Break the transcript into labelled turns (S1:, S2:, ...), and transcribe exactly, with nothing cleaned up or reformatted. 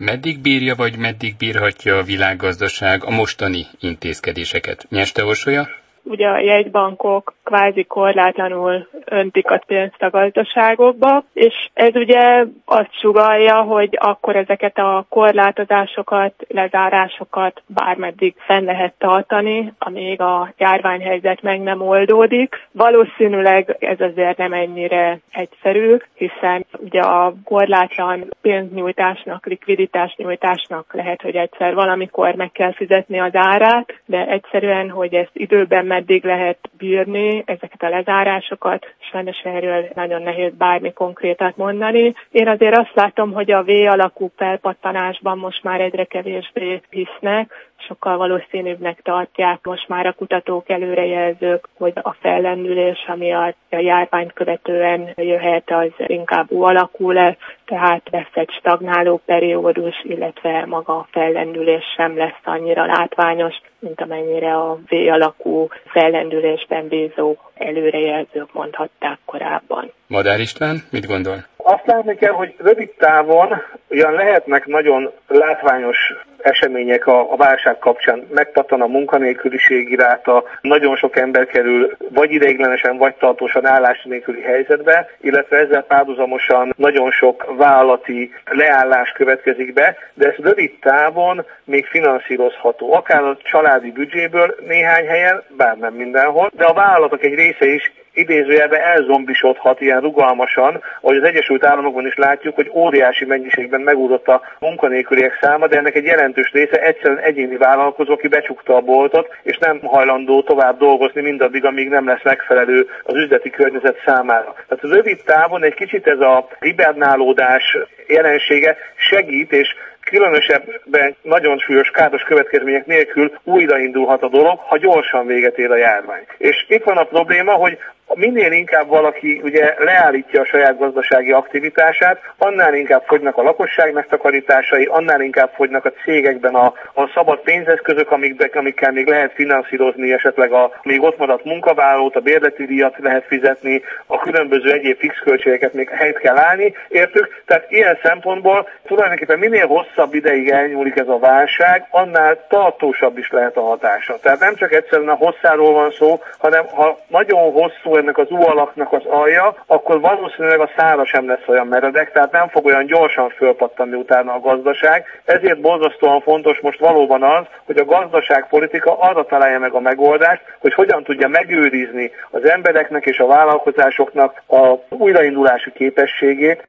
S1: Meddig bírja, vagy meddig bírhatja a világgazdaság a mostani intézkedéseket? Nyeste Orsolya?
S2: Ugye a jegybankok kvázi korlátlanul öntik a pénzt a gazdaságokba, és ez ugye azt sugallja, hogy akkor ezeket a korlátozásokat, lezárásokat bármeddig fenn lehet tartani, amíg a járványhelyzet meg nem oldódik. Valószínűleg ez azért nem ennyire egyszerű, hiszen ugye a korlátlan pénznyújtásnak, likviditásnyújtásnak lehet, hogy egyszer valamikor meg kell fizetni az árát, de egyszerűen, hogy ezt időben meddig lehet bírni ezeket a lezárásokat, sajnos erről nagyon nehéz bármi konkrétat mondani. Én azért azt látom, hogy a V-alakú felpattanásban most már egyre kevésbé hisznek, sokkal valószínűbbnek tartják most már a kutatók, előrejelzők, hogy a fellendülés, ami a járványt követően jöhet, az inkább U-alakú lesz, tehát lesz egy stagnáló periódus, illetve maga a fellendülés sem lesz annyira látványos, mint amennyire a V-alakú fellendülésben bízó előrejelzők mondhatták korábban.
S1: Madár István, mit gondol?
S3: Azt látni kell, hogy rövid távon ugyan lehetnek nagyon látványos események a, a válság kapcsán. Megpattan a munkanélküliségi ráta, nagyon sok ember kerül vagy ideiglenesen, vagy tartósan állás nélküli helyzetbe, illetve ezzel párhuzamosan nagyon sok vállalati leállás következik be, de ez rövid távon még finanszírozható. Akár a családi büdzséből néhány helyen, bár nem mindenhol, de a vállalatok egy része is idézőjelben elzombisodhat ilyen rugalmasan, ahogy az Egyesült Államokban is látjuk, hogy óriási mennyiségben megugrott a munkanélküliek száma, de ennek egy jelentős része egyszerűen egyéni vállalkozó, aki becsukta a boltot, és nem hajlandó tovább dolgozni mindaddig, amíg nem lesz megfelelő az üzleti környezet számára. Tehát az rövid távon egy kicsit ez a hibernálódás jelensége segít, és különösebben nagyon súlyos káros következmények nélkül újraindulhat a dolog, ha gyorsan véget ér a járvány. És itt van a probléma, hogy minél inkább valaki ugye leállítja a saját gazdasági aktivitását, annál inkább fogynak a lakosság megtakarításai, annál inkább fogynak a cégekben a, a szabad pénzeszközök, amikbe, amikkel még lehet finanszírozni esetleg a még ott maradt munkavállalót, a bérleti díjat lehet fizetni, a különböző egyéb fix költségeket még helyt kell állni, értük? Tehát ilyen szempontból tulajdonképpen minél hosszabb ideig elnyúlik ez a válság, annál tartósabb is lehet a hatása. Tehát nem csak egyszerűen a hosszáról van szó, hanem ha nagyon hosszú ennek az U-alaknak az alja, akkor valószínűleg a szára sem lesz olyan meredek, tehát nem fog olyan gyorsan fölpattanni utána a gazdaság. Ezért borzasztóan fontos most valóban az, hogy a gazdaságpolitika arra találja meg a megoldást, hogy hogyan tudja megőrizni az embereknek és a vállalkozásoknak a újraindulási képességét,